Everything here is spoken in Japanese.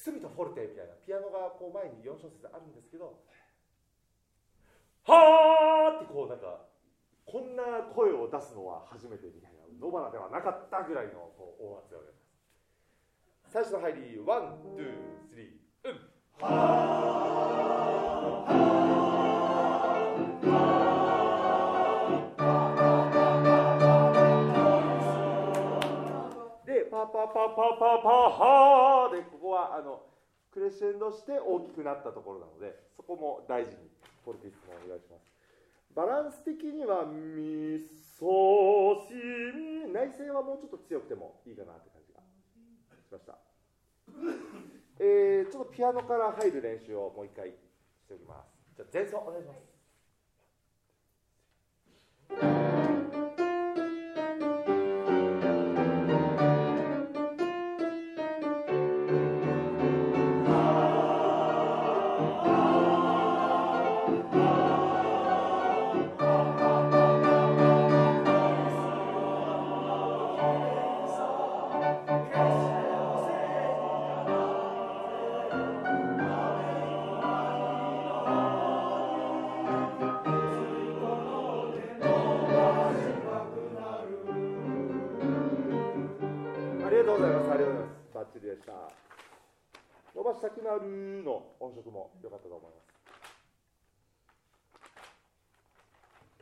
隅とフォルテみたいなピアノがこう前に4小節あるんですけど、はーってこうなんかこんな声を出すのは初めてみたいな、野花ではなかったぐらいのこう音圧をやります。最初の入り、ワン、ツー、スリー、うん。で、パパパパパパハーで、ここはクレッシェンドして大きくなったところなので、そこも大事にフォルティスもお願いします。バランス的にはミソシミ、内声はもうちょっと強くてもいいかなって感じがしました。ちょっとピアノから入る練習をもう一回しておきます。じゃあ前奏お願いします。ありがとうございます。ありがとうございます。バッチリでした。伸ばしたくなるの音色も良かったと思います。